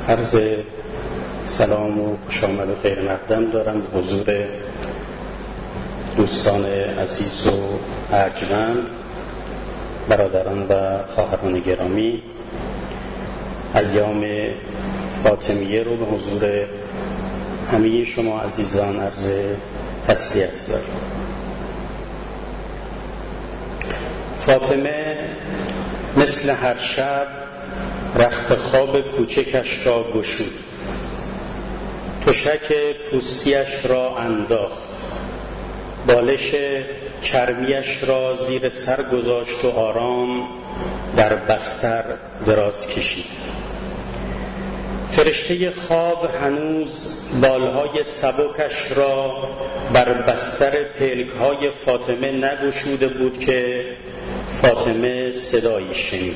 عرض سلام و خوش آمد و خیر مقدم دارم به حضور دوستان عزیز و ارجمند، برادران و خواهران گرامی. ایام فاطمیه رو به حضور همه شما عزیزان عرض تسلیت دارم. فاطمه مثل هر شب رخت خواب کوچکش را گشود، تشک پوستیش را انداخت، بالش چرمیش را زیر سر گذاشت و آرام در بستر دراز کشید. فرشته خواب هنوز بالهای سبکش را بر بستر پلک‌های فاطمه نگشوده بود که فاطمه صدایی شنید،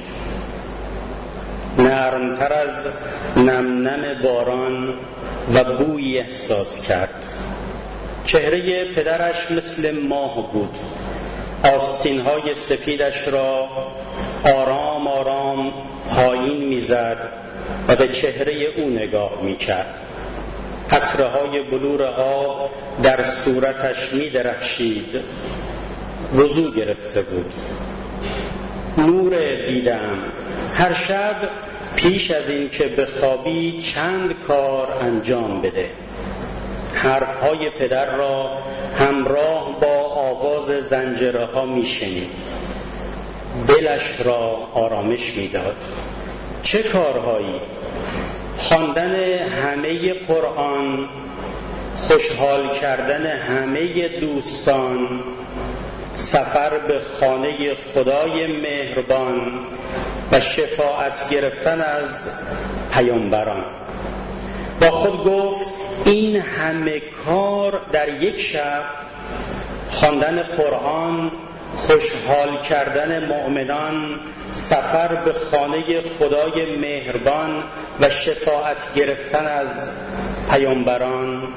نرمتر از نم نم باران و بویی احساس کرد. چهره پدرش مثل ماه بود، آستین‌های سفیدش را آرام آرام پایین می‌زد و به چهره او نگاه می‌کرد. قطره‌های بلور آب در صورتش می‌درخشید، وضو گرفته بود. نور دیدم، هر شب پیش از این که بخوابی چند کار انجام بده. حرفهای پدر را همراه با آواز زنجره ها میشنید، دلش را آرامش میداد. چه کارهایی؟ خواندن همه قرآن، خوشحال کردن همه دوستان، سفر به خانه خدای مهربان و شفاعت گرفتن از پیامبران. با خود گفت این همه کار در یک شب، خواندن قرآن، خوشحال کردن مؤمنان، سفر به خانه خدای مهربان و شفاعت گرفتن از پیامبران.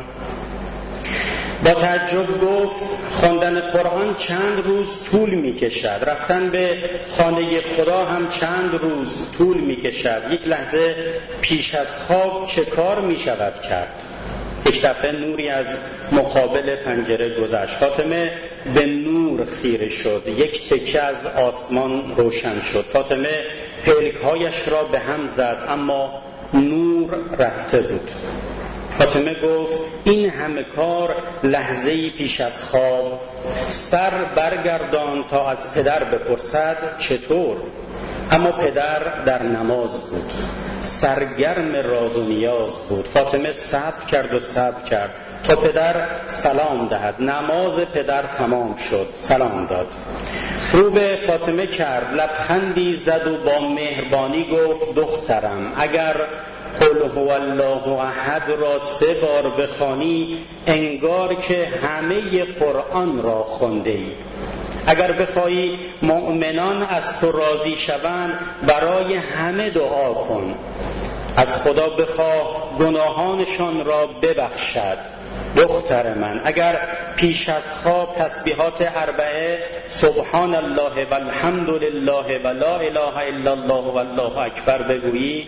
با تعجب گفت خواندن قرآن چند روز طول می کشد، رفتن به خانه خدا هم چند روز طول می کشد. یک لحظه پیش از خواب چه کار می شود کرد؟ یک دفعه نوری از مقابل پنجره گذشت. فاطمه به نور خیره شد، یک تکه از آسمان روشن شد. فاطمه پلک‌هایش را به هم زد، اما نور رفته بود. فاطمه گفت این همه کار لحظه‌ای پیش از خواب. سر برگردان تا از پدر بپرسد چطور. اما پدر در نماز بود، سرگرم راز و نیاز بود. فاطمه صبر کرد و صبر کرد تا پدر سلام دهد. نماز پدر تمام شد، سلام داد، رو به فاطمه کرد، لبخندی زد و با مهربانی گفت دخترم، اگر قل هو الله احد را 3 بار بخوانی انگار که همه قرآن را خونده ای. اگر بخواهی مؤمنان از تو راضی شوند برای همه دعا کن، از خدا بخواه گناهانشان را ببخشد. دختر من، اگر پیش از خواب تسبیحات 4 سبحان الله و الحمد لله و لا اله الا الله و الله اکبر بگویی،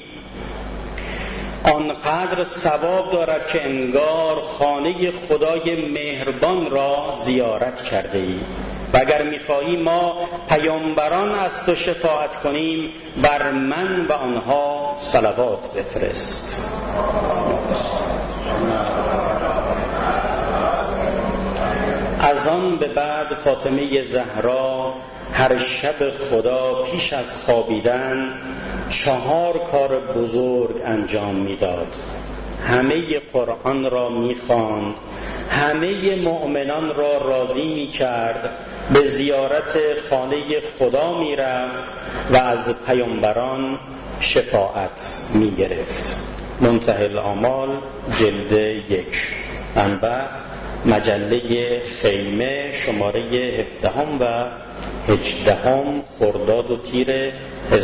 آنقدر ثواب دارد که انگار خانه خدای مهربان را زیارت کرده ای. و اگر می‌خواهی ما پیامبران از تو شفاعت کنیم، بر من و آنها صلوات بفرست. از آن به بعد فاطمه زهرا هر شب خدا پیش از خوابیدن 4 کار بزرگ انجام میداد. همه قرآن را میخواند، همه مؤمنان را راضی میکرد، به زیارت خانه خدا میرفت و از پیامبران شفاعت میگرفت. منتهی الآمال، جلد 1، منبع مجله خیمه، شماره 17 و 18 خرداد و تیر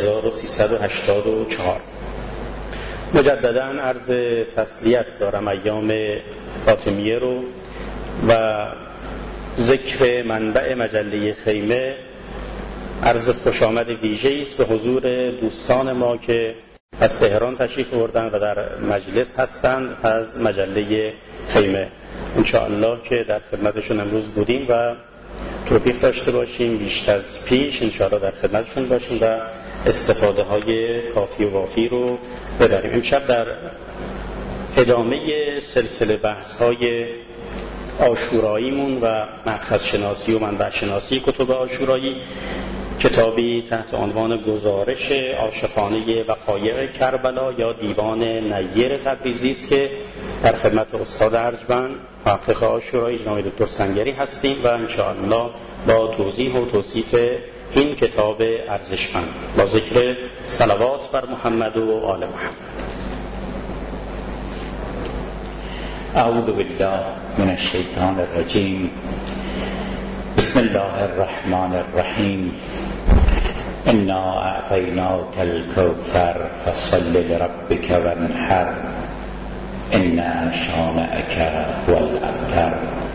1384. مجددا عرض تسلیت دارم ایام فاطمیه رو و ذکر منبع مجله خیمه عرض خوش آمد ویژه‌ای است به حضور دوستان ما که از تهران تشریف آوردن و در مجلس هستند از مجله خیمه. انشاءالله که در خدمتشون امروز بودیم و توفیق داشته باشیم بیشتر از پیش انشاءالله در خدمتشون باشیم و استفاده های کافی و وافی رو ببریم. امشب در ادامه سلسله بحث های عاشوراییمون و مأخذ شناسی و منبع شناسی کتب عاشورایی، کتابی تحت عنوان گزارش عاشقانه وقایع کربلا یا دیوان نیر تبریزی است که در خدمت استاد ارجمند محقق عاشورایی جناب دکتر سنگری هستیم و انشاءالله با توضیح و توصیف این کتاب ارزشمند با ذکر صلوات بر محمد و آل محمد. اعوذ بالله من الشیطان الرجیم. بسم الله الرحمن الرحیم. انا اعطیناک الکوثر فصل لربک وانحر ان شانئک هو الابتر.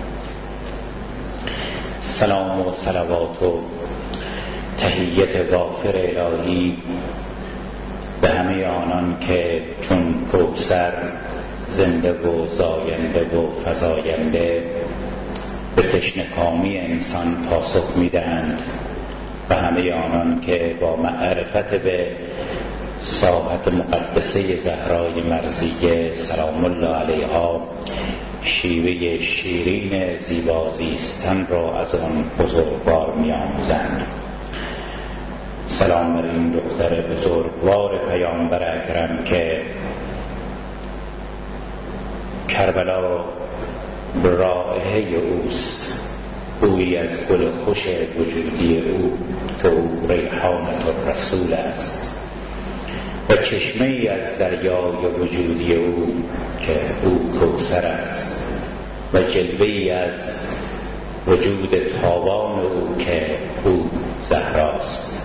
سلام و صلوات و تحیت غافر الهی به همه آنان که چون کوثر زنده و زاینده و فزاینده به تشنه‌کامی انسان پاسخ می‌دهند و همه آنان که با معرفت به ساحت مقدسه زهرای مرضیه سلام الله علیها شیوه شیرین زیبازیستن را از آن بزرگوار می‌آموزند. سلام بر این دختر بزرگوار پیامبر اکرم که کربلا رائحه اوست، بویی از گل خوش وجودی او که او ریحانة الرسول است و چشمه ای از دریای وجودی او که او کوثر است و جلوه ای از وجود تابان او که او زهراست.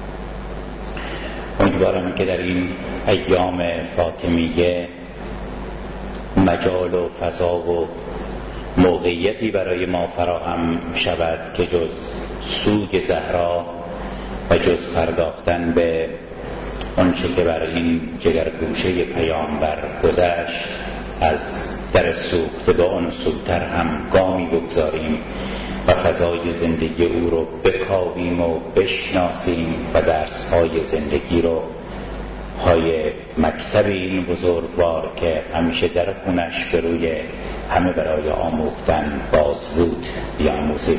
امیدوارم که در این ایام فاطمیه مجال و فضا و موقعیتی برای ما فراهم شود که جز سوگ زهرا و جز پرداختن به آنچه که بر این جگرگوشه پیامبر گذشت از در سوخته به آن سوتر هم گامی بگذاریم و فضای زندگی او رو بکاویم و بشناسیم و درس‌های زندگی رو های مکتب این بزرگوار که همیشه در خونش به روی همه برای آموختن باز بود بیاموزیم.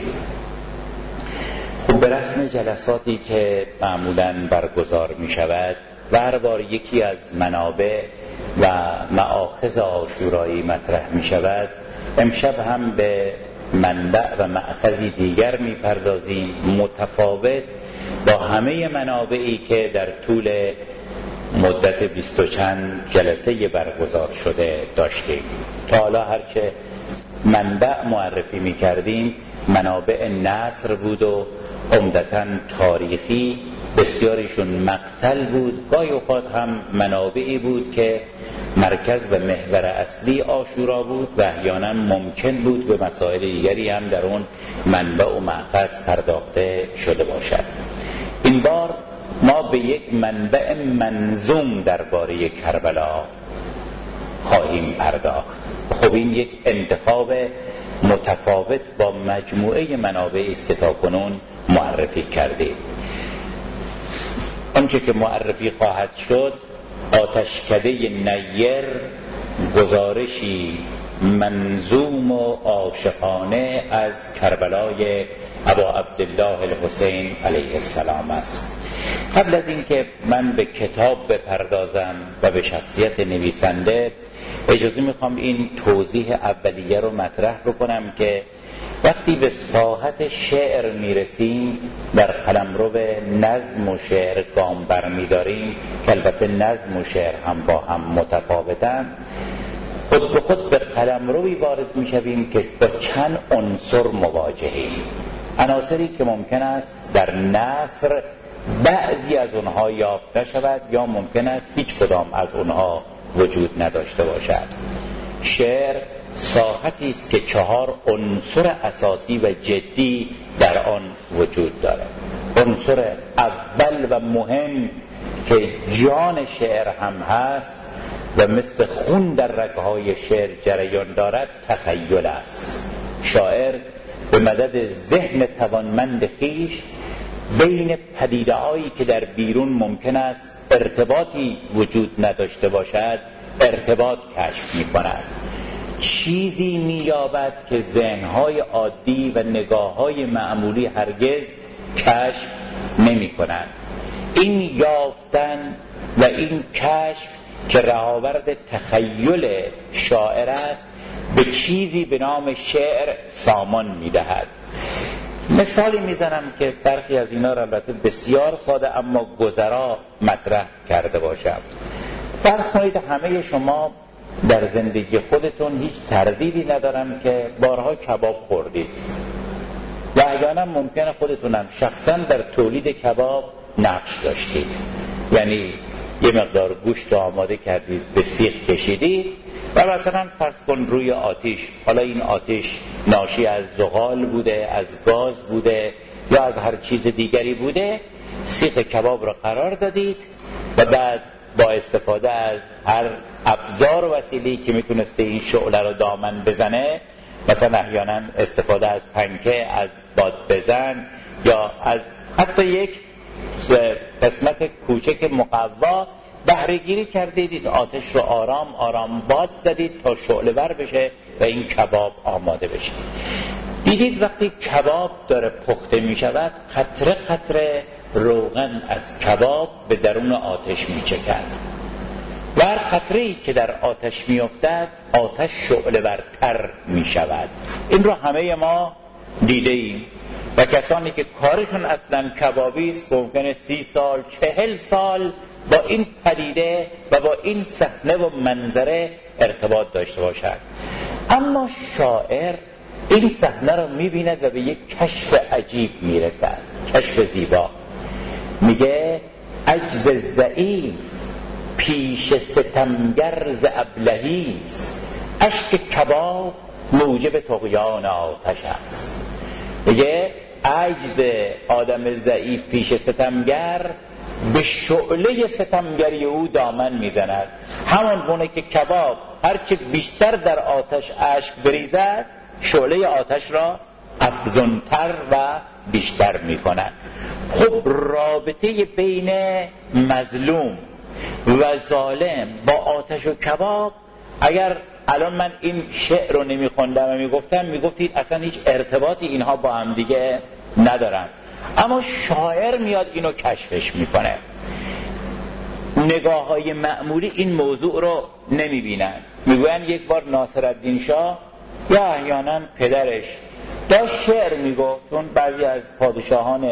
خب به رسم جلساتی که معمولاً برگزار می شود و هر بار یکی از منابع و مآخذ عاشورایی مطرح می شود، امشب هم به منبع و مأخذی دیگر می پردازیم متفاوت با همه منابعی که در طول مدت 20 و چند جلسه برگزار شده داشتیم. تا حالا هرچه منبع معرفی می کردیم منابع نثر بود و عمدتاً تاریخی، بسیاریشون مقتل بود، گاهی اوقات هم منابعی بود که مرکز و محور اصلی عاشورا بود و احیانا ممکن بود به مسائل دیگری هم در اون منبع و مأخذ پرداخته شده باشد. این بار ما به یک منبع منظوم درباره کربلا خواهیم پرداخت. خب این یک انتخاب متفاوت با مجموعه منابعی است که تاکنون معرفی کردیم. آنچه که معرفی خواهد شد آتشکده نیر، گزارشی منظوم و عاشقانه از کربلای ابا عبدالله الحسین علیه السلام است. قبل از اینکه من به کتاب بپردازم و به شخصیت نویسنده، اجازه میخوام این توضیح اولیه رو مطرح بکنم که وقتی به ساحت شعر میرسیم در قلمرو نظم و شعر گام برمیداریم که البته نظم و شعر هم با هم متفاوتن، خود به خود به قلمروی وارد میشویم که با چند عنصر مواجهیم، عناصری که ممکن است در نثر بعضی از اونها یافت نشود یا ممکن است هیچ کدام از اونها وجود نداشته باشد. شعر ساحتی است که 4 عنصر اساسی و جدی در آن وجود دارد. عنصر اول و مهم که جان شعر هم هست و مثل خون در رگ‌های شعر جریان دارد تخیل است. شاعر به مدد ذهن توانمند خویش بین پدیده‌هایی که در بیرون ممکن است ارتباطی وجود نداشته باشد ارتباط کشف می‌کند، چیزی می‌یابد که ذهن‌های عادی و نگاه‌های معمولی هرگز کشف نمی‌کنند. این یافتن و این کشف که رهاورد تخیل شاعر است به چیزی به نام شعر سامان می‌دهد. مثالی میزنم که برخی از اینا را البته بسیار ساده اما گذرا مطرح کرده باشم. فرض کنید همه شما در زندگی خودتون هیچ تردیدی ندارم که بارها کباب خوردید و احیانا ممکنه خودتونم شخصا در تولید کباب نقش داشتید، یعنی یه مقدار گوشت آماده کردید، به سیخ کشیدید و مثلا فرض کن روی آتش، حالا این آتش ناشی از زغال بوده، از گاز بوده یا از هر چیز دیگری بوده، سیخ کباب را قرار دادید و بعد با استفاده از هر ابزار و وسیله‌ای که میتونسته این شعله رو دامن بزنه، مثلا احیانا استفاده از پنکه، از باد بزن یا از حتی یک قسمت کوچک مقوا بهره گیری کردید، این آتش رو آرام آرام باد زدید تا شعله ور بشه و این کباب آماده بشه. دیدید وقتی کباب داره پخته می شود قطره قطره روغن از کباب به درون آتش می چکد و هر قطره‌ای که در آتش می افتد آتش شعله ورتر می شود. این رو همه ما دیده ایم و کسانی که کارشون اصلا کبابی است ممکنه 30 سال 40 سال با این پدیده و با این صحنه و منظره ارتباط داشته باشد. اما شاعر این صحنه رو می‌بیند و به یک کشف عجیب میرسد، کشف زیبا. میگه عجز ضعیف پیش ستمگر ز ابلهیست، اشک کباب موجب طغیان آتش است. میگه عجز آدم ضعیف پیش ستمگر به شعله ستمگری او دامن میزند. همان گونه که کباب هرچه بیشتر در آتش اشک بریزد شعله آتش را افزونتر و بیشتر میکند. خب رابطه بین مظلوم و ظالم با آتش و کباب، اگر الان من این شعر رو نمیخوندم و میگفتم میگفتید اصلا هیچ ارتباطی اینها با هم دیگه ندارن، اما شاعر میاد اینو کشفش میکنه. نگاه های معمولی این موضوع رو نمیبینن. میگوین یک بار ناصرالدین شاه یا احیانا پدرش داشت شعر میگفت، چون بعضی از پادشاهان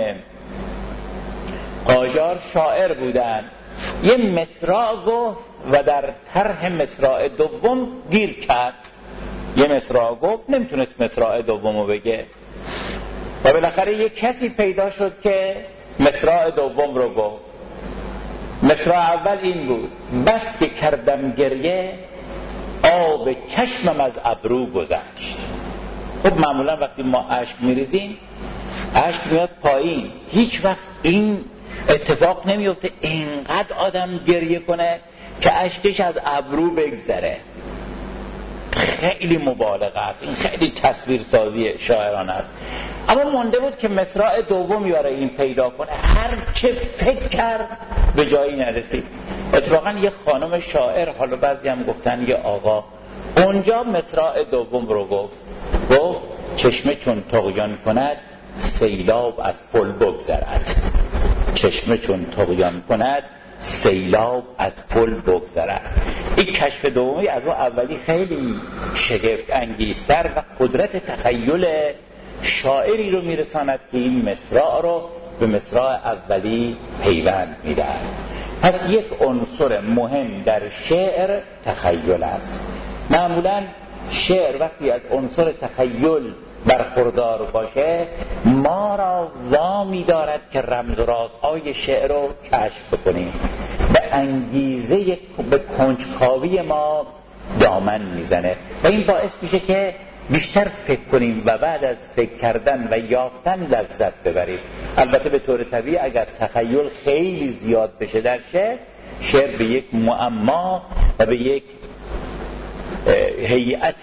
قاجار شاعر بودن، یه مصرع گفت و در طرح مصرع دوم گیر کرد. یه مصرع گفت نمیتونست مصرع دومو بگه و بالاخره یک کسی پیدا شد که مصرع دوم رو گفت. مصرع اول این بود: بس که کردم گریه آب چشمم از ابرو گذشت. خب معمولا وقتی ما اشک میریزیم اشک میاد پایین، هیچ وقت این اتفاق نمیفته اینقدر آدم گریه کنه که اشکش از ابرو بگذره. خیلی مبالغه است، این خیلی تصویرسازی شاعرانه است. اما مونده بود که مصرع دوم یاره این پیدا کنه، هر چه فکر کرد به جایی نرسید. اتفاقا یه خانم شاعر، حالا بعضی هم گفتن یه آقا، اونجا مصرع دوم رو گفت چشمه چون طغیان کند سیلاب از پل بگذرد. چشمه چون طغیان کند سیلاب از پل بگذرد. این کشف دومی از اون اولی خیلی شگفت انگیزتر و قدرت تخیل شاعری رو میرساند که این مصرع رو به مصرع اولی پیوند میدهد. پس یک عنصر مهم در شعر تخیل است. معمولا شعر وقتی از عنصر تخیل برخوردار باشه ما را وامی دارد که رمز و رازهای شعر رو کشف کنیم، به انگیزه به کنجکاوی ما دامن میزنه و این باعث میشه که بیشتر فکر کنیم و بعد از فکر کردن و یافتن لذت ببریم. البته به طور طبیعی اگر تخیل خیلی زیاد بشه در شعر به یک معما و به یک هیئت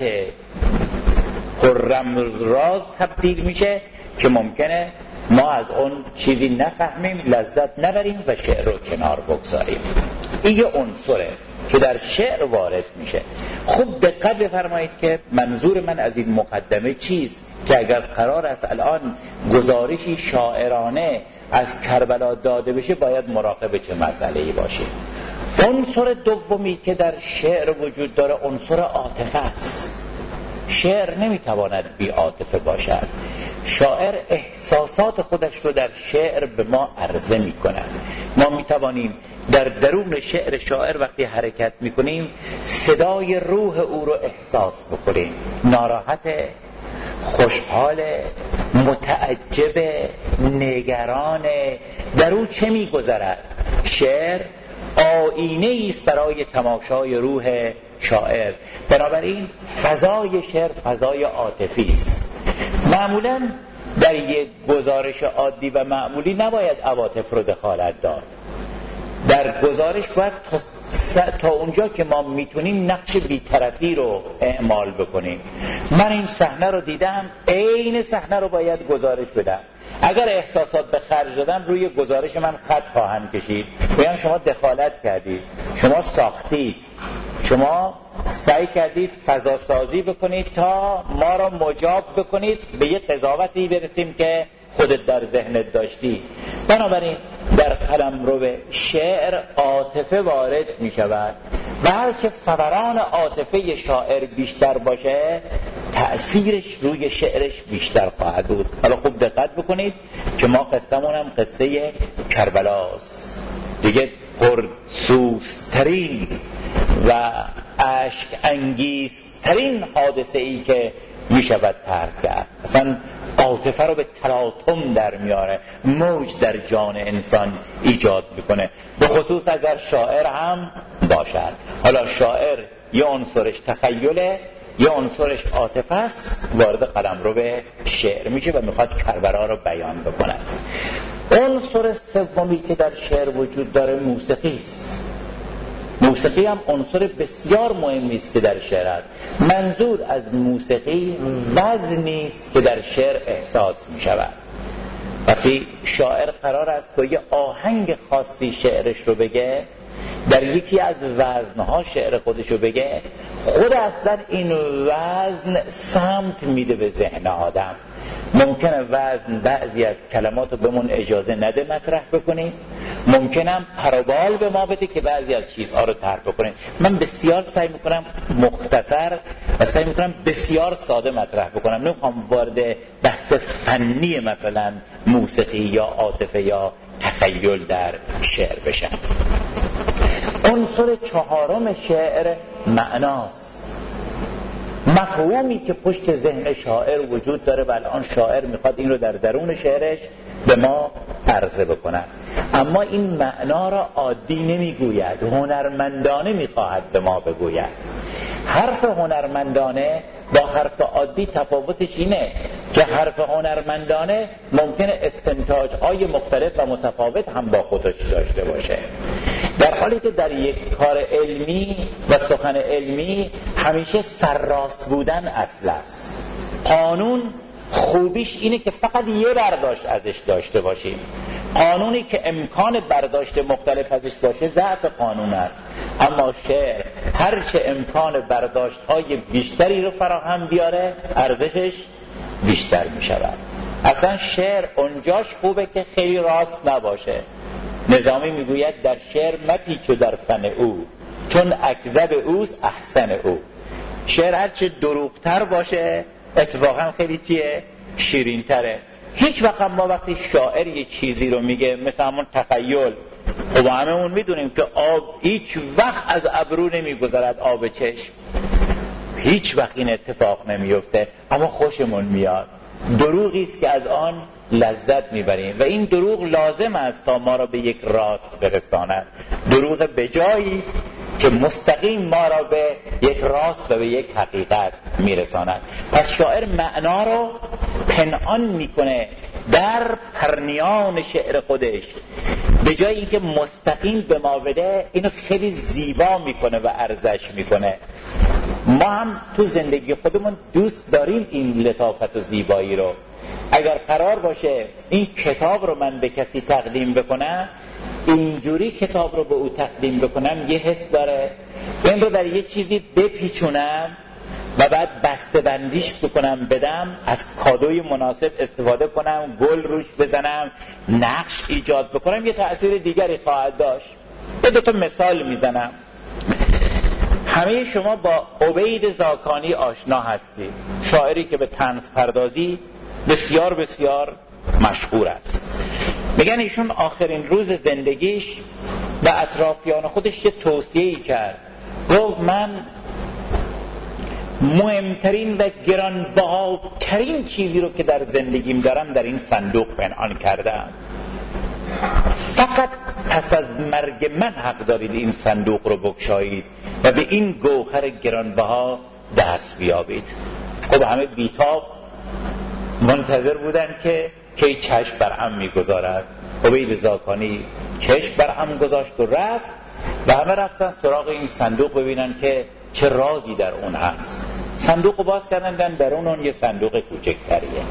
پررمزراز تبدیل میشه که ممکنه ما از اون چیزی نفهمیم، لذت نبریم و شعر رو کنار بگذاریم. این یه عنصره که در شعر وارد میشه. خوب دقت بفرمایید که منظور من از این مقدمه چیست که اگر قرار است الان گزارشی شاعرانه از کربلا داده بشه باید مراقب چه مسئله‌ای باشیم. عنصر دومی که در شعر وجود داره عنصر عاطفه است. شعر نمیتواند بی عاطفه باشد. شاعر احساسات خودش رو در شعر به ما عرضه میکنه. ما میتوانیم در درون شعر شاعر وقتی حرکت میکنیم صدای روح او رو احساس بکنیم. ناراحت، خوشحال، متعجب، نگران، در او چه میگذرد؟ شعر آینه است برای تماشای روح شاعر. بنابراین فضای شعر فضای عاطفی است. معمولا در یک گزارش عادی و معمولی نباید عواطف رو دخالت داد. در گزارش باید تا اونجا که ما میتونیم نقش بی‌طرفی رو اعمال بکنیم. من این صحنه رو دیدم، عین صحنه رو باید گزارش بدم. اگر احساسات به خرج دادم روی گزارش من خط خواهند کشید. میگن شما دخالت کردید، شما ساختید، شما سعی کردید فضا سازی بکنید تا ما را مجاب بکنید به یه قضاوتی برسیم که خودت در ذهنت داشتی. بنابراین در قلمرو شعر عاطفه وارد می شود و هر که فوران عاطفه شاعر بیشتر باشه تأثیرش روی شعرش بیشتر خواهد بود. حالا خوب دقت بکنید که ما قصه‌مون هم قصه کربلاست دیگه، پرسوزترین و اشک انگیزترین حادثه ای که می شود ترک کرد. اصلا عاطفه رو به تلاطم در میاره، موج در جان انسان ایجاد میکنه، به خصوص اگر شاعر هم باشد. حالا شاعر یه عنصرش تخیله، یه عنصرش عاطفه است، وارد قلمرو به شعر میشه و میخواد کربلا رو بیان بکنه. عنصر سومی که در شعر وجود داره موسیقی است. موسیقی هم عنصر بسیار مهمی است که در شعر است. منظور از موسیقی وزنی است که در شعر احساس می شود. وقتی شاعر قرار است با یه آهنگ خاصی شعرش رو بگه، در یکی از وزنها شعر خودش رو بگه، خود اصلا این وزن سمت میده به ذهن آدم. ممکنه وزن بعضی از کلمات رو بهمون اجازه نده مطرح بکنیم، ممکنم پروبال به ما بده که بعضی از چیزها رو طرح بکنیم. من بسیار سعی میکنم مختصر و سعی میکنم بسیار ساده مطرح بکنم، نمیخوام وارد بحث فنی مثلا موسیقی یا عاطفه یا تخیل در شعر بشم. عنصر چهارم شعر معناست. مفهومی که پشت ذهن شاعر وجود داره و الان شاعر میخواد این رو در درون شعرش به ما عرضه بکنه، اما این معنا را عادی نمیگوید، هنرمندانه میخواهد به ما بگوید. حرف هنرمندانه با حرف عادی تفاوتش اینه که حرف هنرمندانه ممکنه استنتاج‌های مختلف و متفاوت هم با خودش داشته باشه، در حالی که در یک کار علمی و سخن علمی همیشه سرراست بودن اصل است. قانون خوبیش اینه که فقط یه برداشت ازش داشته باشیم. قانونی که امکان برداشت مختلف ازش باشه ضعف قانون است، اما شعر هرچه امکان برداشت‌های بیشتری رو فراهم بیاره ارزشش بیشتر می شود. اصلا شعر اونجاش خوبه که خیلی راست نباشه. نظامی میگوید در شعر مپیچ و در فن او، چون اکذب اوست احسن او. شعر هرچه دروغتر باشه اتفاقا خیلی چیه؟ شیرین‌تره. هیچ وقت ما وقتی شاعر یه چیزی رو میگه مثل همون تخیل، خب هممون میدونیم که آب هیچ وقت از ابرو نمیگذرد آب چشم، هیچ وقت این اتفاق نمیفته، اما خوشمون میاد. دروغی است که از آن لذت میبریم و این دروغ لازم است تا ما را به یک راست برساند. دروغ بجایی است که مستقیم ما را به یک راست و به یک حقیقت میرساند. پس شاعر معنا رو پنهان میکنه در پرنیان شعر خودش، به جای اینکه مستقیم به ما بده اینو خیلی زیبا میکنه و ارزش میکنه. ما هم تو زندگی خودمون دوست داریم این لطافت و زیبایی رو. اگر قرار باشه این کتاب رو من به کسی تقدیم بکنم، اینجوری کتاب رو به او تقدیم بکنم، یه حس داره این رو در یه چیزی بپیچونم و بعد بسته بندیش بکنم بدم، از کادوی مناسب استفاده کنم، گل روش بزنم، نقش ایجاد بکنم، یه تأثیر دیگری خواهد داشت. به دو تا مثال میزنم. همه شما با عبید زاکانی آشنا هستید، شاعری که به طنز پردازی بسیار بسیار مشهور است. میگن ایشون آخرین روز زندگیش به اطرافیان خودش یه توصیه‌ای کرد، گفت من مهمترین و گرانبهاترین چیزی رو که در زندگیم دارم در این صندوق پنهان کردم، فقط پس از مرگ من حق دارید این صندوق رو بگشایید و به این گوهر گرانبها دست بیابید. خب همه بیتاب منتظر بودن که کی چشم بر هم میگذارد. عبید زاکانی چشم بر هم گذاشت و رفت و همه رفتن سراغ این صندوق ببینن که چه رازی در اون هست. صندوق رو باز کردن، درون اون یه صندوق کوچکتریه.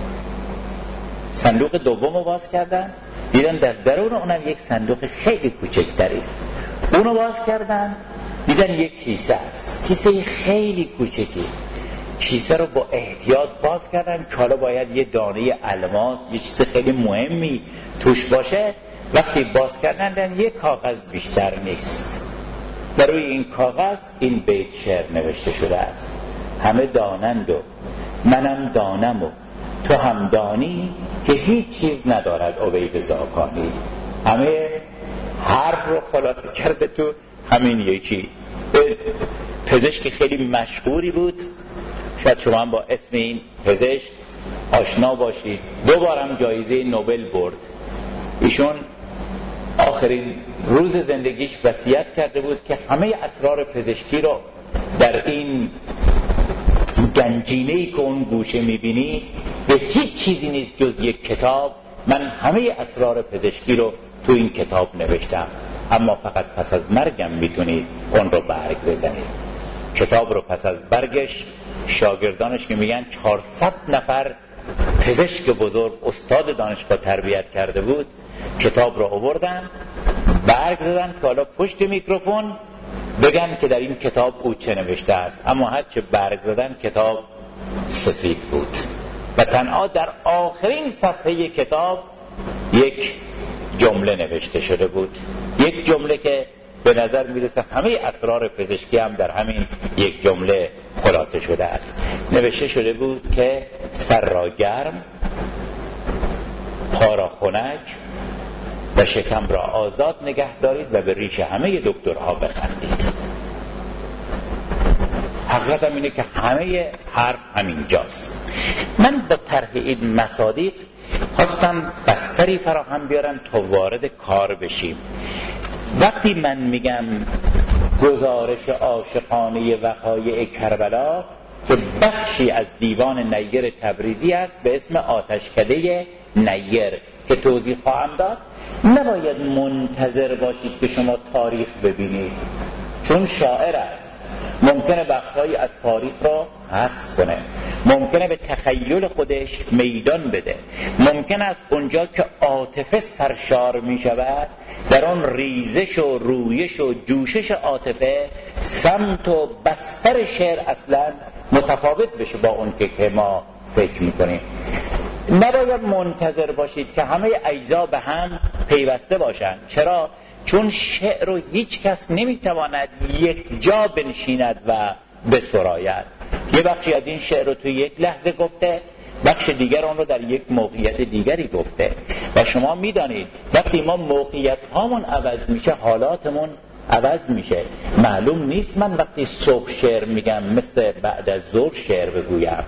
صندوق دوم رو باز کردن، دیدن در درون اونم یک صندوق خیلی کوچکتری است. اونو باز کردن، دیدن یک کیسه است، کیسه خیلی کوچکی. کیسه رو با احتیاط باز کردن که حالا باید یه دانه الماس، یه چیز خیلی مهمی توش باشه. وقتی باز کردن دیدن یه کاغذ بیشتر نیست. در روی این کاغذ این بیت شعر نوشته شده است: همه دانند و منم دانم و تو هم دانی که هیچ چیز ندارد عبید زاکانی. همه حرف رو خلاصه کرده تو همین یکی. پزشک خیلی مشهوری بود، شاید شما هم با اسم این پزشک آشنا باشید، 2 بار هم جایزه نوبل برد. ایشون آخرین روز زندگیش وصیت کرده بود که همه اسرار پزشکی رو در این گنجینه‌ای که اون گوشه می‌بینی به هیچ چیزی نیست جز یک کتاب. من همه اسرار پزشکی رو تو این کتاب نوشتم، اما فقط پس از مرگم میتونید اون رو برگ بزنید. کتاب رو پس از برگش شاگردانش که میگن 400 نفر پزشک بزرگ استاد دانشگاه تربیت کرده بود، کتاب رو آوردن برگ زدن که حالا پشت میکروفون بگن که در این کتاب او چه نوشته است. اما هر چه برگ زدن کتاب سفید بود و تنها در آخرین صفحه کتاب یک جمله نوشته شده بود، یک جمله که به نظر میرسه همه اسرار پزشکی هم در همین یک جمله خلاصه شده است. نوشته شده بود که سر را گرم، پا را خنک و شکم را آزاد نگه دارید و به ریش همه دکترها بخندید. حقیقت هم اینه که همه حرف همین جاست. من با طرح این مصادیق خواستم بستری فراهم بیارم تا وارد کار بشیم. وقتی من میگم گزارش عاشقانه وقایع کربلا که بخشی از دیوان نیر تبریزی است به اسم آتشکده نیر که توضیح خواهم داد، نباید منتظر باشید که شما تاریخ ببینید، چون شاعر است. ممکنه بخشایی از تاریخ را حذف کنه، ممکنه به تخیل خودش میدان بده، ممکن است اونجا که عاطفه سرشار می شود در آن ریزش و رویش و جوشش عاطفه سمت و بستر شعر اصلا متفاوت بشه با اون که ما فکر می کنیم. نباید منتظر باشید که همه اجزا به هم پیوسته باشند. چرا؟ چون شعر رو هیچ کس نمیتواند یک جا بنشیند و بسراید. یه بخشی از این شعر رو توی یک لحظه گفته، بخش دیگر اون رو در یک موقعیت دیگری گفته و شما میدانید وقتی ما موقعیت هامون عوض میشه حالاتمون عوض میشه. معلوم نیست من وقتی صبح شعر میگم مثل بعد از ظهر شعر بگویم،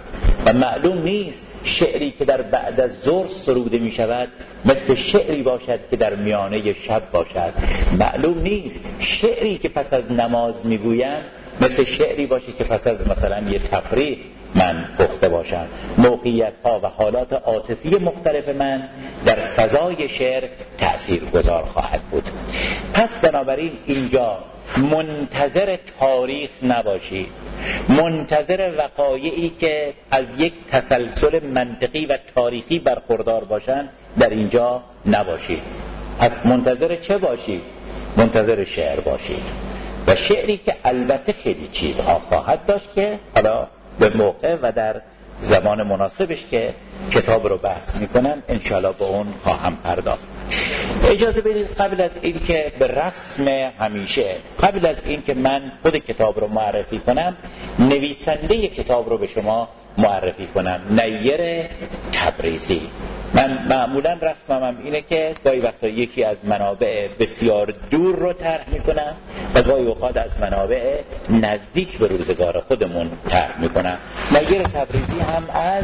و معلوم نیست شعری که در بعد از ظهر سروده می شود مثل شعری باشد که در میانه شب باشد. معلوم نیست شعری که پس از نماز می گویم مثل شعری باشه که پس از مثلا یه تفریح من گفته باشم. موقعیت ها و حالات عاطفی مختلف من در فضای شعر تأثیر گذار خواهد بود. پس بنابراین اینجا منتظر تاریخ نباشید، منتظر وقایعی که از یک تسلسل منطقی و تاریخی برخوردار باشند در اینجا نباشید. پس منتظر چه باشید؟ منتظر شعر باشید، و شعری که البته خیلی چیزها خواهد داشت که حالا به موقع و در زمان مناسبش که کتاب رو بحث میکنم انشاءالله به اون خواهم پرداخت. اجازه بدید قبل از این که به رسم همیشه، قبل از این که من خود کتاب رو معرفی کنم، نویسنده کتاب رو به شما معرفی کنم. نیر تبریزی. من معمولا رسمم اینه که گاهی وقتا یکی از منابع بسیار دور رو طرح میکنم و گاهی اوقات از منابع نزدیک به روزگار خودمون طرح میکنم. نیر تبریزی هم از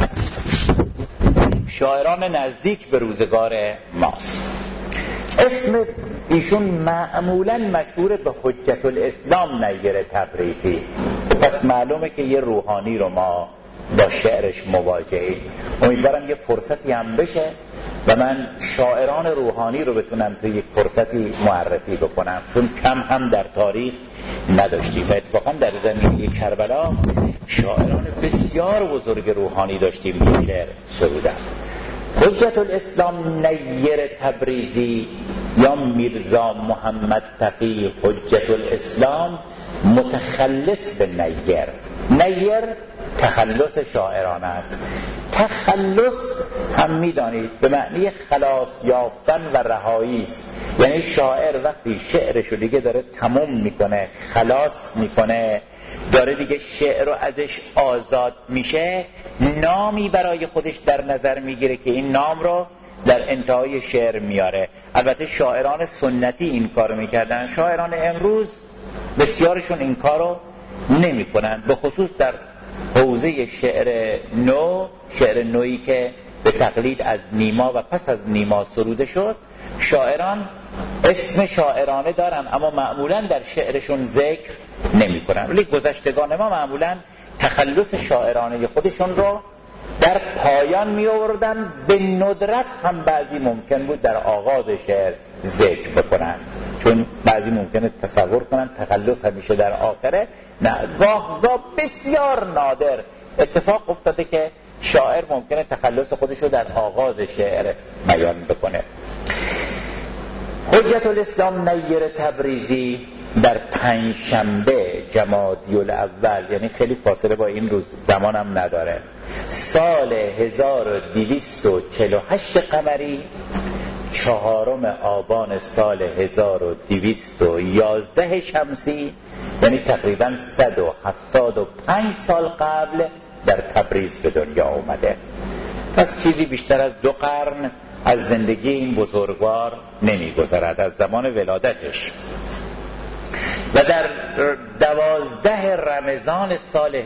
شاعران نزدیک به روزگار ماست. اسم ایشون معمولا مشهور به حجت الاسلام نیر تبریزی. پس معلومه که یه روحانی رو ما با شعرش مواجهیم. امیدوارم یه فرصتی هم بشه و من شاعران روحانی رو بتونم توی یک فرصتی معرفی بکنم، چون کم هم در تاریخ نداشتیم و اتفاقا در زمینه کربلا شاعران بسیار بزرگ روحانی داشتیم که شعر سرودن. حجت الاسلام نیر تبریزی یا میرزا محمد تقی حجت الاسلام متخلص به نیر. نیر تخلص شاعران است. تخلص هم میدانید به معنی خلاص یافتن و رهایی است. یعنی شاعر وقتی شعرش رو دیگه داره تموم میکنه، خلاص میکنه، داره دیگه شعر رو ازش آزاد میشه، نامی برای خودش در نظر میگیره که این نام رو در انتهای شعر میاره. البته شاعران سنتی این کارو میکردن، شاعران امروز بسیارشون این کارو نمیکنن، به خصوص در حوزه شعر نو، شعر نویی که به تقلید از نیما و پس از نیما سروده شد. شاعران اسم شاعرانه دارن اما معمولا در شعرشون ذکر نمی کنن، ولی گذشتگان ما معمولا تخلص شاعرانه خودشون رو در پایان می آوردن. به ندرت هم بعضی ممکن بود در آغاز شعر ذکر بکنن، چون بعضی ممکنه تصور کنن تخلص همیشه در آخره. نه، گاه بسیار نادر اتفاق افتاده که شاعر ممکنه تخلص خودش رو در آغاز شعر بیان بکنه. حجت الاسلام نیر تبریزی در پنجشنبه جمادی الاول، یعنی خیلی فاصله با این روز زمانم نداره، سال 1248 قمری، 4 آبان سال 1211 شمسی، یعنی تقریبا 175 سال قبل در تبریز به دنیا اومده. پس چیزی بیشتر از 2 قرن از زندگی این بزرگوار نمی‌گذرد، از زمان ولادتش. و در 12 رمضان سال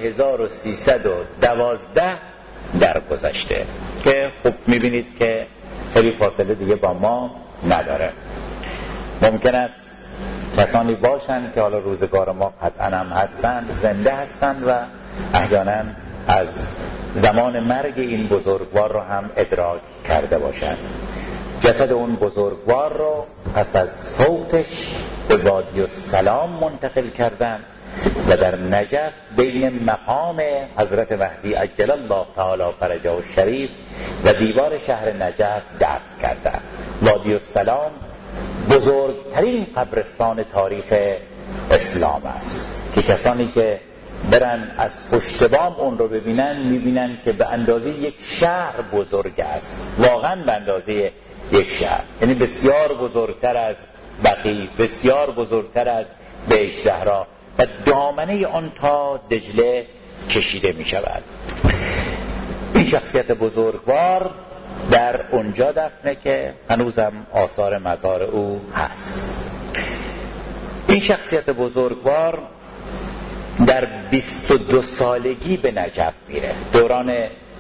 1312 درگذشته که خب می‌بینید که خیلی فاصله دیگه با ما نداره. ممکن است کسانی باشند که حالا روزگار ما قطعاً هم هستند، زنده هستند و احیانا از زمان مرگ این بزرگوار رو هم ادراک کرده باشند. جسد اون بزرگوار رو پس از فوتش به وادی السلام منتقل کردند و در نجف بین مقام حضرت مهدی عجل الله تعالی فرجه الشریف و دیوار شهر نجف دفن کردند. وادی السلام بزرگترین قبرستان تاریخ اسلام است که کسانی که برن از پشت بام اون رو ببینن میبینن که به اندازه یک شهر بزرگ است، واقعا به اندازه یک شهر، یعنی بسیار بزرگتر از بقیع، بسیار بزرگتر از بهشت زهرا و دامنه آن تا دجله کشیده می شود. این شخصیت بزرگوار در اونجا دفنه که هنوزم آثار مزار او هست. این شخصیت بزرگوار در 22 سالگی به نجف میره. دوران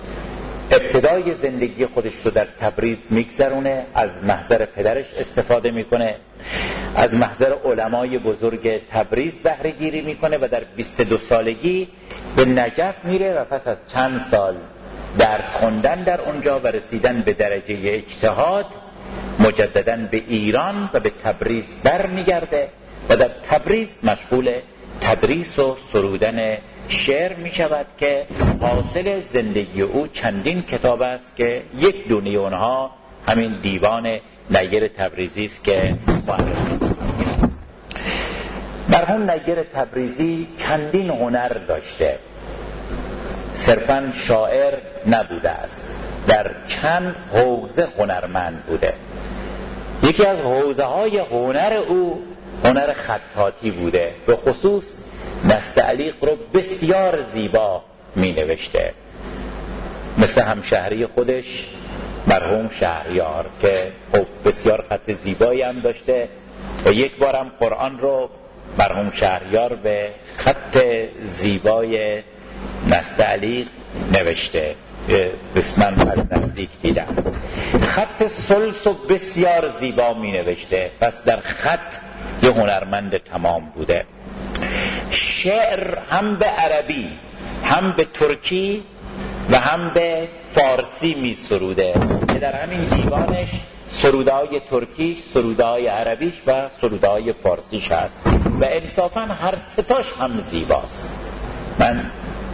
ابتدای زندگی خودش رو در تبریز میگذرونه، از محضر پدرش استفاده میکنه، از محضر علمای بزرگ تبریز بهره گیری میکنه و در 22 سالگی به نجف میره و پس از چند سال درس خوندن در اونجا و رسیدن به درجه اجتهاد مجدداً به ایران و به تبریز برمیگرده و در تبریز مشغول تدریس و سرودن شعر می شود که حاصل زندگی او چندین کتاب است که یک دونه اونها همین دیوان نیر تبریزی است که مرحوم نیر تبریزی چندین هنر داشته، صرفاً شاعر نبوده است، در چند حوزه هنرمند بوده. یکی از حوزه های هنر او هنر خطاطی بوده، به خصوص نستعلیق رو بسیار زیبا می نوشته، مثل همشهری خودش مرحوم شهریار که بسیار خط زیبایی هم داشته و یک بارم قرآن رو مرحوم شهریار به خط زیبای نستعلیق نوشته، بسمن از نزدیک دیدم. خط سلس و بسیار زیبا می نوشته، پس در خط یه هنرمند تمام بوده. شعر هم به عربی، هم به ترکی و هم به فارسی می سروده که در همین دیوانش سرودهای ترکیش، سرودهای عربیش و سرودهای فارسیش هست و انصافاً هر ستاش هم زیباست. من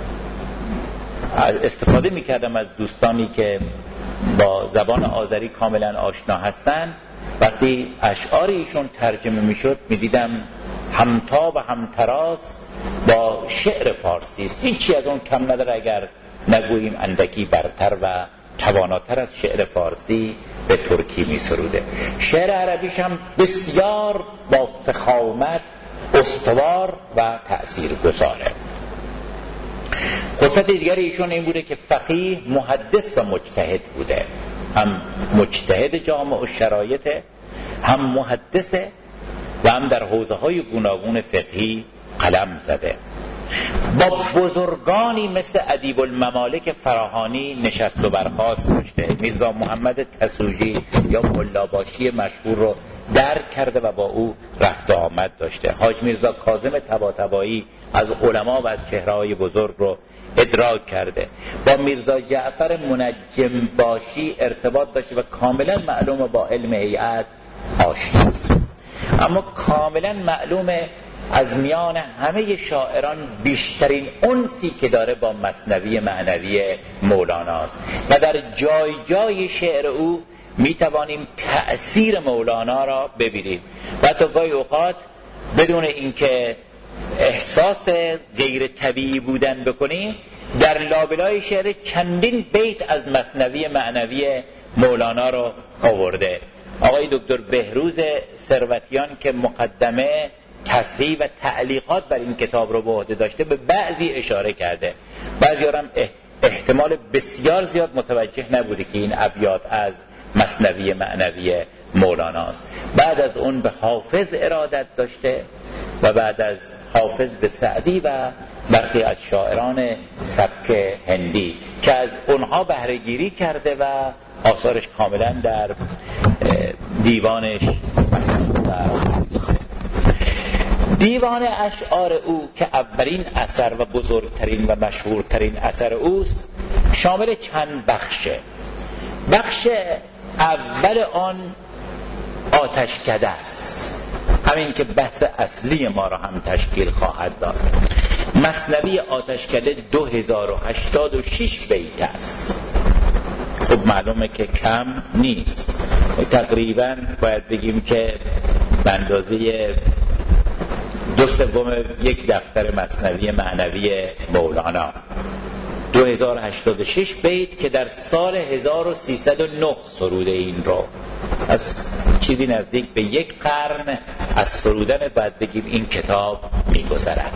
استفاده می کردم از دوستانی که با زبان آذری کاملا آشنا هستن، وقتی اشعار ایشون ترجمه می شد می دیدم همتا و همتراز با شعر فارسی، هیچی از اون کم نداره، اگر نگوییم اندکی برتر و تواناتر از شعر فارسی به ترکی می سروده. شعر عربیش هم بسیار با فخامت استوار و تأثیر گذاره. خصوصیت دیگر ایشون این بوده که فقیه، محدث و مجتهد بوده، هم مجتهد جامع و شرایطه، هم محدثه و هم در حوزه های گوناگون فقهی قلم زده. با بزرگانی مثل ادیب الممالک فراهانی نشست و برخاست داشته. میرزا محمد تسوجی یا ملاباشی مشهور رو درک کرده و با او رفت و آمد داشته. حاج میرزا کاظم طباطبایی از علما و از چهره‌های بزرگ رو ادراک کرده. با میرزا جعفر منجم باشی ارتباط داشته و کاملا معلومه با علم هیئت آشناست. اما کاملا معلومه از میان همه شاعران بیشترین انسی که داره با مثنوی معنوی مولاناست و در جای جای شعر او میتوانیم تأثیر مولانا را ببینیم و حتی گاهی اوقات بدون اینکه احساس غیر طبیعی بودن بکنیم در لابلای شعر چندین بیت از مثنوی معنوی مولانا رو آورده. آقای دکتر بهروز ثروتیان که مقدمه تصحیح و تعلیقات بر این کتاب رو به عهده داشته به بعضی اشاره کرده، بعضی هم احتمال بسیار زیاد متوجه نبوده که این ابیات از مثنوی معنوی مولاناست. بعد از اون به حافظ ارادت داشته و بعد از حافظ به سعدی و برخی از شاعران سبک هندی که از اونها بهره گیری کرده و آثارش کاملا در دیوانش دیوان اشعار او که اولین اثر و بزرگترین و مشهورترین اثر اوست شامل چند بخشه. بخش اول آن آتشکده است، همین که بحث اصلی ما را هم تشکیل خواهد داد. مثنوی آتشکده 2086 بیت است. خب معلومه که کم نیست، تقریبا باید بگیم که به اندازه 2/3 یک دفتر مثنوی معنوی مولانا. 2086 بیت که در سال 1309 سروده این رو، از چیزی نزدیک به یک قرن از سرودن باید بگیم این کتاب می‌گذرد.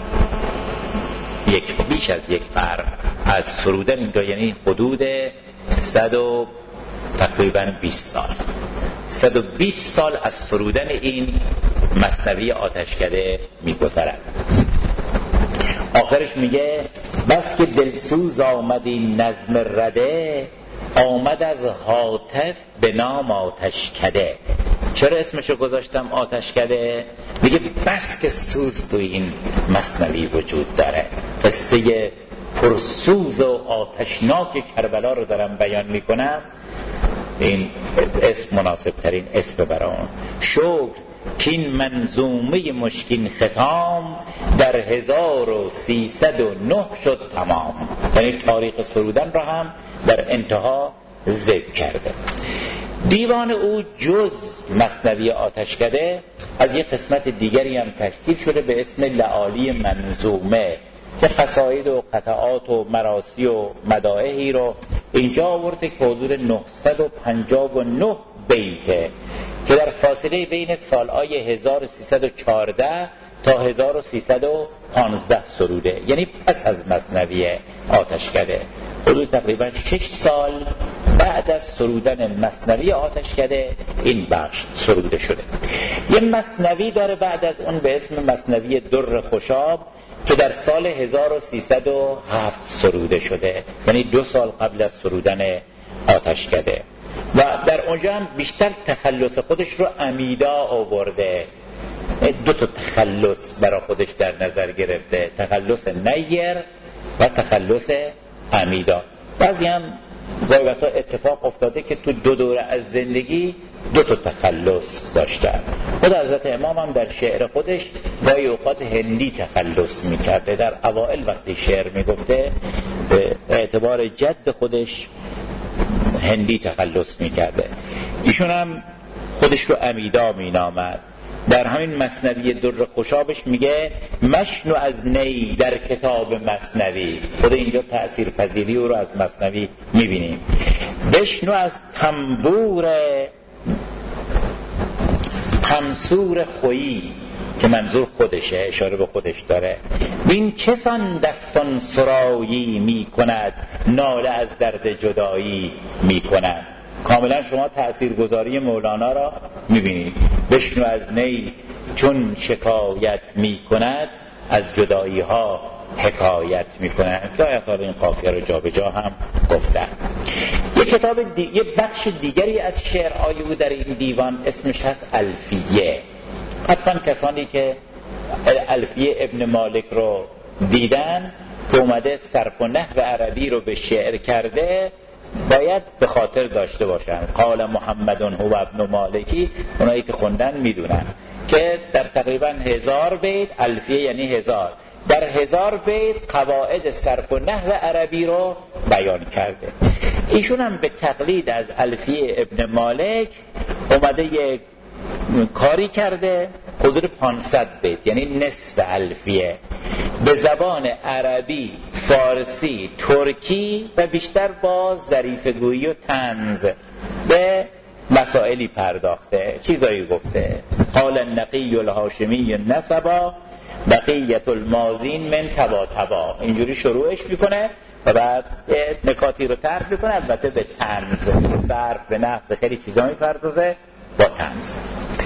بیش از یک قرن از سرودن این رو، یعنی حدود 100 تقریبا 20 سال 120 سال از سرودن این مثنوی آتشکده می‌گذرد. آخرش میگه بس که دلسوز آمد این نظم رده، آمد از هاتف به نام آتشکده. چرا اسمشو گذاشتم آتشکده؟ میگه بس که سوز تو این مثنوی وجود داره. قصه پرسوز و آتشناک کربلا رو دارم بیان میکنم، این اسم مناسب ترین اسم برای اون. شکر که این منظومه مشکین ختام در 1309 شد تمام. یعنی تاریخ سرودن را هم در انتها ذکر کرده. دیوان او جز مثنوی آتشکده از یک قسمت دیگری هم تشکیل شده به اسم لعالی منظومه که قصاید و قطعات و مراسی و مدائحی رو اینجا آورده که حدود 959 بیته که در فاصله بین سالهای 1314 تا 1315 سروده، یعنی پس از مثنوی آتشکده. حدود تقریبا 6 سال بعد از سرودن مثنوی آتشکده این بخش سروده شده. یه مثنوی داره بعد از اون به اسم مثنوی در خوشاب که در سال 1307 سروده شده، یعنی 2 سال قبل از سرودن آتشکده، و در اونجا هم بیشتر تخلص خودش رو عمیدا آورده. 2 تا تخلص برای خودش در نظر گرفته، تخلص نیر و تخلص عمیدا. بعضی هم گاهی وقتا اتفاق افتاده که تو 2 دوره از زندگی 2 تا تخلص داشتن. خود حضرت امام هم در شعر خودش گاهی اوقات هندی تخلص میکرده. در اوائل وقتی شعر میگفته به اعتبار جد خودش هندی تخلص میکرده. ایشون هم خودش رو عمیدا مینامد. در همین مثنوی در خوشابش میگه مشنو از نی در کتاب مثنوی. خود اینجا تأثیر پذیری او رو از مثنوی میبینیم. بشنو از تنبور تمسور خویی که منظور خودشه، اشاره به خودش داره. بین چه سان دستان سرایی میکند ناله از درد جدایی میکند. کاملا شما تأثیرگذاری مولانا را میبینید. بشنو از نی چون شکایت میکند از جدایی ها حکایت میکند. که آیت این قافیه رو جا به جا هم گفتن. یه بخش دیگری از شعرهای او در این دیوان اسمش هست الفیه. حتما کسانی که الفیه ابن مالک رو دیدن که اومده صرف و نحو عربی رو به شعر کرده باید به خاطر داشته باشن. قال محمدون هو ابن مالکی، اونایی که خوندن میدونن که در تقریبا 1000 بیت، الفیه یعنی 1000، در 1000 بیت قواعد صرف و نحو عربی رو بیان کرده. ایشون هم به تقلید از الفیه ابن مالک اومده یک کاری کرده حدود 500 بیت، یعنی نصف الفیه، به زبان عربی، فارسی، ترکی و بیشتر با ظریفه‌گویی و طنز به مسائلی پرداخته. چیزایی گفته قال النقی الهاشمی نسبا بقیت المازین من تبا تبا، اینجوری شروعش میکنه و بعد نکاتی رو طرح میکنه، البته به طنز، به صرف، به نحو، به خیلی چیزا میپردازه با طنز.